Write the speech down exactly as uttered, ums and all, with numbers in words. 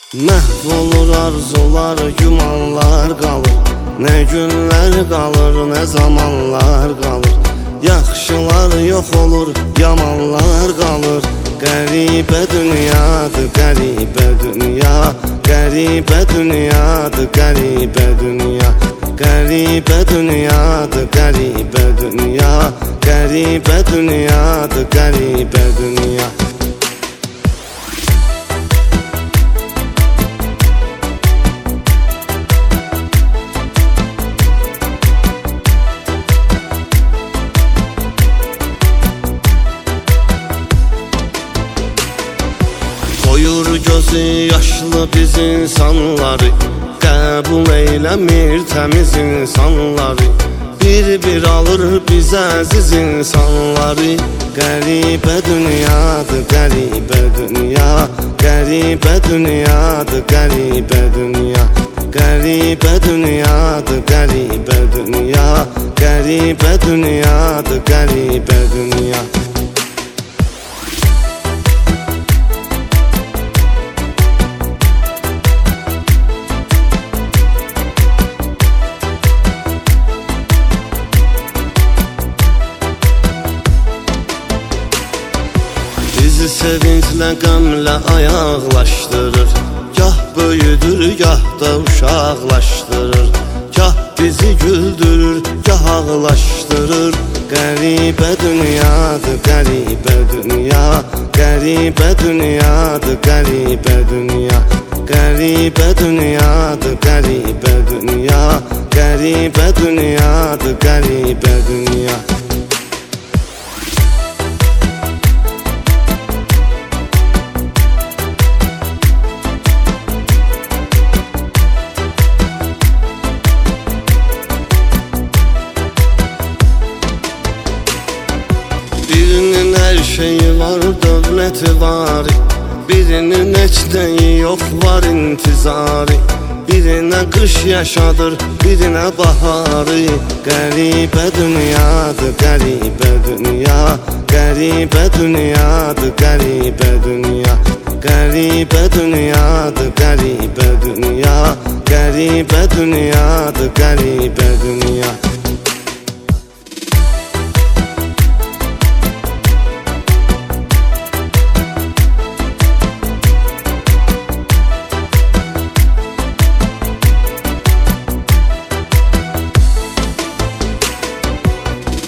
Məhv olur arzular, gümanlar qalır. Nə günlər qalır, nə zamanlar qalır. Yaxşılar yox olur, yamanlar qalır. Qəribə dünyadır, qəribə dünya. Qəribə dünyadır, qəribə dünya. Qəribə dünyadır, qəribə dünya. Qəribə dünyadır, qəribə dünya. Koyur gözü yaşlı biz insanları, qəbul eyləmir təmiz insanları. Bir-bir alır biz əziz insanları. Qəribə dünyadır, qəribə dünya. Qəribə dünyadır, qəribə dünya. Qəribə dünyadır, qəribə dünya. Qəribə dünyadır, qəribə dünya. Bizi sevinclə, qəmlə ayaqlaşdırır. Gah böyüdür, gah da uşaqlaşdırır. Gah bizi güldürür, gah ağlaşdırır. Qəribə dünyadır, qəribə dünya. Qəribə dünyadır, qəribə dünya. Qəribə dünyadır, qəribə dünya. Qəribə dünyadır, qəribə dünya. Birinin hər şeyi var, dövləti var. Birinin heç nəyi yox, var intizarı. Birinə qış yaşadır, birinə baharı. Qəribə dünyadır, qəribə dünya. Qəribə dünyadır, qəribə dünya. Qəribə dünyadır, qəribə dünya. Qəribə dünyadır, qəribə dünya.